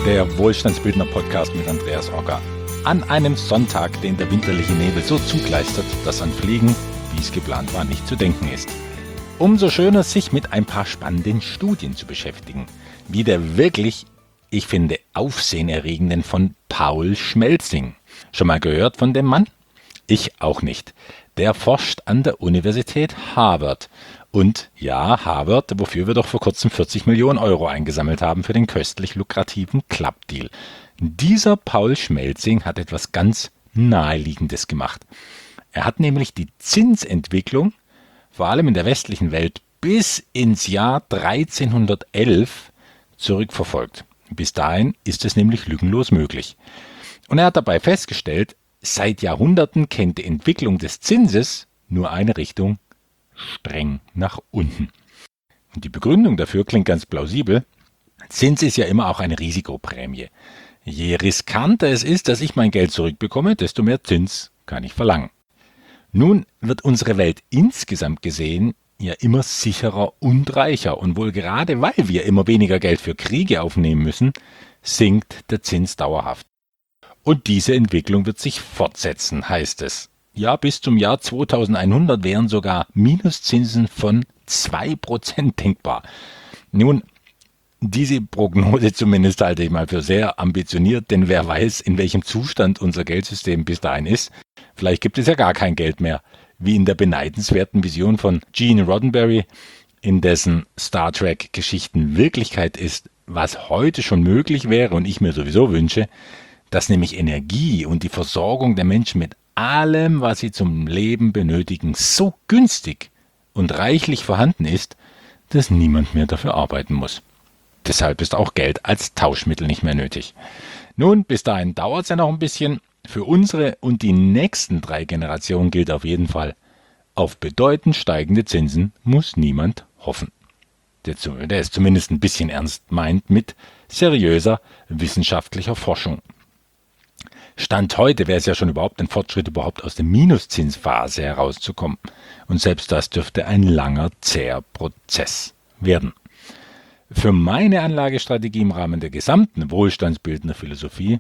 der Wohlstandsbildner-Podcast mit Andreas Ogger. An einem Sonntag, den der winterliche Nebel so zugleistert, dass an Fliegen, wie es geplant war, nicht zu denken ist. Umso schöner, sich mit ein paar spannenden Studien zu beschäftigen, wie der wirklich, ich finde, aufsehenerregenden von Paul Schmelzing. Schon mal gehört von dem Mann? Ich auch nicht. Der forscht an der Universität Harvard. Und ja, Harvard, wofür wir doch vor kurzem 40 Millionen Euro eingesammelt haben für den köstlich lukrativen Club-Deal. Dieser Paul Schmelzing hat etwas ganz Naheliegendes gemacht. Er hat nämlich die Zinsentwicklung, vor allem in der westlichen Welt, bis ins Jahr 1311 zurückverfolgt. Bis dahin ist es nämlich lückenlos möglich. Und er hat dabei festgestellt, seit Jahrhunderten kennt die Entwicklung des Zinses nur eine Richtung: streng nach unten. Und die Begründung dafür klingt ganz plausibel. Zins ist ja immer auch eine Risikoprämie. Je riskanter es ist, dass ich mein Geld zurückbekomme, desto mehr Zins kann ich verlangen. Nun wird unsere Welt insgesamt gesehen ja immer sicherer und reicher. Und wohl gerade weil wir immer weniger Geld für Kriege aufnehmen müssen, sinkt der Zins dauerhaft. Und diese Entwicklung wird sich fortsetzen, heißt es. Ja, bis zum Jahr 2100 wären sogar Minuszinsen von 2% denkbar. Nun, diese Prognose zumindest halte ich mal für sehr ambitioniert, denn wer weiß, in welchem Zustand unser Geldsystem bis dahin ist. Vielleicht gibt es ja gar kein Geld mehr, wie in der beneidenswerten Vision von Gene Roddenberry, in dessen Star Trek-Geschichten Wirklichkeit ist, was heute schon möglich wäre und ich mir sowieso wünsche, dass nämlich Energie und die Versorgung der Menschen mit allem, was sie zum Leben benötigen, so günstig und reichlich vorhanden ist, dass niemand mehr dafür arbeiten muss. Deshalb ist auch Geld als Tauschmittel nicht mehr nötig. Nun, bis dahin dauert es ja noch ein bisschen. Für unsere und die nächsten 3 Generationen gilt auf jeden Fall: auf bedeutend steigende Zinsen muss niemand hoffen. Der ist zumindest ein bisschen ernst meint mit seriöser wissenschaftlicher Forschung. Stand heute wäre es ja schon überhaupt ein Fortschritt, überhaupt aus der Minuszinsphase herauszukommen. Und selbst das dürfte ein langer, zäher Prozess werden. Für meine Anlagestrategie im Rahmen der gesamten wohlstandsbildender Philosophie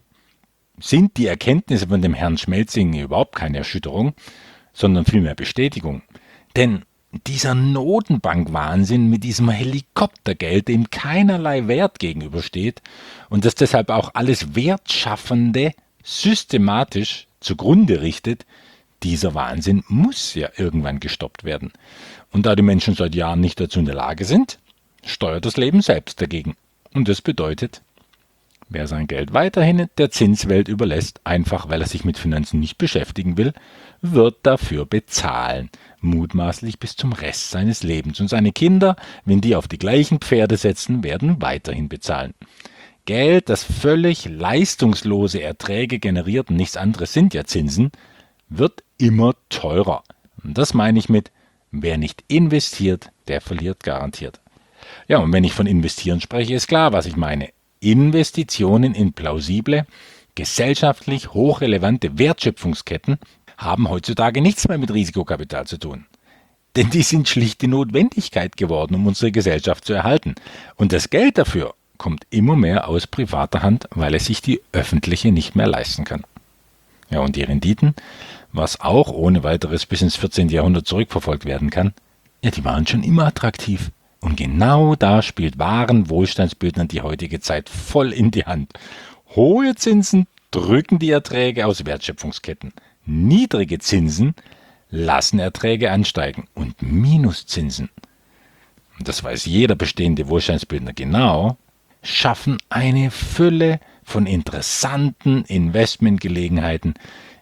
sind die Erkenntnisse von dem Herrn Schmelzing überhaupt keine Erschütterung, sondern vielmehr Bestätigung. Denn dieser Notenbankwahnsinn mit diesem Helikoptergeld, dem keinerlei Wert gegenübersteht und das deshalb auch alles Wertschaffende systematisch zugrunde richtet, dieser Wahnsinn muss ja irgendwann gestoppt werden. Und da die Menschen seit Jahren nicht dazu in der Lage sind, steuert das Leben selbst dagegen. Und das bedeutet, wer sein Geld weiterhin der Zinswelt überlässt, einfach weil er sich mit Finanzen nicht beschäftigen will, wird dafür bezahlen, mutmaßlich bis zum Rest seines Lebens. Und seine Kinder, wenn die auf die gleichen Pferde setzen, werden weiterhin bezahlen. Geld, das völlig leistungslose Erträge generiert, und nichts anderes sind ja Zinsen, wird immer teurer. Und das meine ich mit: wer nicht investiert, der verliert garantiert. Ja, und wenn ich von investieren spreche, ist klar, was ich meine. Investitionen in plausible, gesellschaftlich hochrelevante Wertschöpfungsketten haben heutzutage nichts mehr mit Risikokapital zu tun. Denn die sind schlicht die Notwendigkeit geworden, um unsere Gesellschaft zu erhalten. Und das Geld dafür kommt immer mehr aus privater Hand, weil es sich die öffentliche nicht mehr leisten kann. Ja, und die Renditen, was auch ohne weiteres bis ins 14. Jahrhundert zurückverfolgt werden kann, ja, die waren schon immer attraktiv. Und genau da spielt wahren Wohlstandsbildnern die heutige Zeit voll in die Hand. Hohe Zinsen drücken die Erträge aus Wertschöpfungsketten. Niedrige Zinsen lassen Erträge ansteigen. Und Minuszinsen, und das weiß jeder bestehende Wohlstandsbildner genau, schaffen eine Fülle von interessanten Investmentgelegenheiten,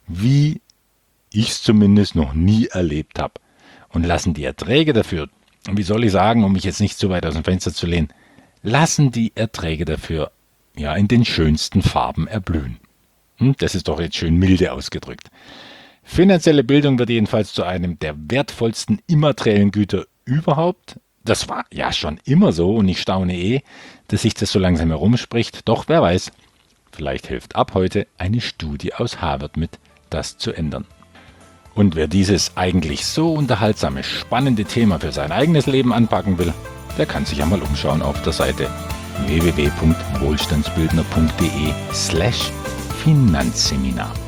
wie ich es zumindest noch nie erlebt habe. Und lassen die Erträge dafür, wie soll ich sagen, um mich jetzt nicht zu weit aus dem Fenster zu lehnen, lassen die Erträge dafür ja in den schönsten Farben erblühen. Das ist doch jetzt schön milde ausgedrückt. Finanzielle Bildung wird jedenfalls zu einem der wertvollsten immateriellen Güter überhaupt. Das war ja schon immer so und ich staune dass sich das so langsam herumspricht. Doch wer weiß, vielleicht hilft ab heute eine Studie aus Harvard mit, das zu ändern. Und wer dieses eigentlich so unterhaltsame, spannende Thema für sein eigenes Leben anpacken will, der kann sich ja mal umschauen auf der Seite www.wohlstandsbildner.de/Finanzseminar.